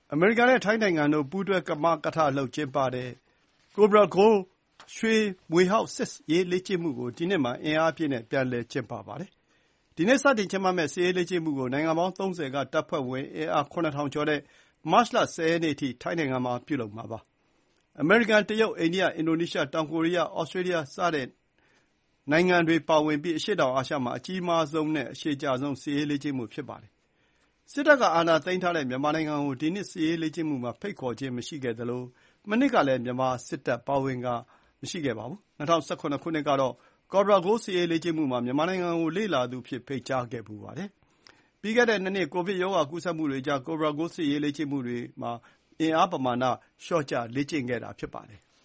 အမေရိကန်နဲ့ထိုင်းနိုင်ငံတို့ပူးတွဲကမကထလုပ်ကျင်းပတဲ့ Cobra Gold ရွှေမြွေဟောက်စစ်ရေးလေ့ကျင့်မှုကိုဒီနှစ်မှာအင်အားအပြည့်နဲ့ပြန်လည်ကျင်းပပါတယ်။ဒီနှစ်စတင်ကျင်းပမယ့်စစ်ရေးလေ့ကျင့်မှုကိုနိုင်ငံပေါင်း 30 ကတပ်ဖွဲ့ဝင်အင်အား 7,000 ကျော်နဲ့မတ်လ 10 ရက်နေ့အထိထိုင်းနိုင်ငံမှာပြုလုပ်မှာပါ။အမေရိကန်၊တရုတ်၊အိန္ဒိယ၊အင်ဒိုနီးရှား၊တောင်ကိုရီးယား၊ဩစတြေးလျစတဲ့နိုင်ငံတွေပါဝင်ပြီးအရှေ့တောင်အာရှမှာအကြီးမားဆုံးနဲ့အရှည်ကြာဆုံးစစ်ရေးလေ့ကျင့်မှုဖြစ်ပါတယ်။စစ်တပ်ကအာဏာသိမ်းထားတဲ့မြန်မာနိုင်ငံကိုဒီနှစ်စစ်ရေးလေ့ကျင့်မှုမှာဖိတ်ခေါ်ခြင်းမရှိခဲ့သလိုမနှစ်ကလည်းမြန်မာစစ်တပ်ပါဝင်ခြင်းမရှိခဲ့ပါဘူး။၂၀၁၇ ခုနှစ်ကတော့ Cobra Gold စစ်ရေးလေ့ကျင့်မှုမှာမြန်မာနိုင်ငံကိုလေ့လာသူအဖြစ်ဖိတ်ကြားခဲ့ဖူးပါတယ်။ပြီးခဲ့တဲ့ 2 နှစ်ကိုဗစ်ရောဂါကူးစက်မှုတွေကြား Cobra Gold စစ်ရေးလေ့ကျင့်မှုတွေမှာအင်အားပမာဏလျော့ကျလေ့ကျင့်ခဲ့တာဖြစ်ပါတယ်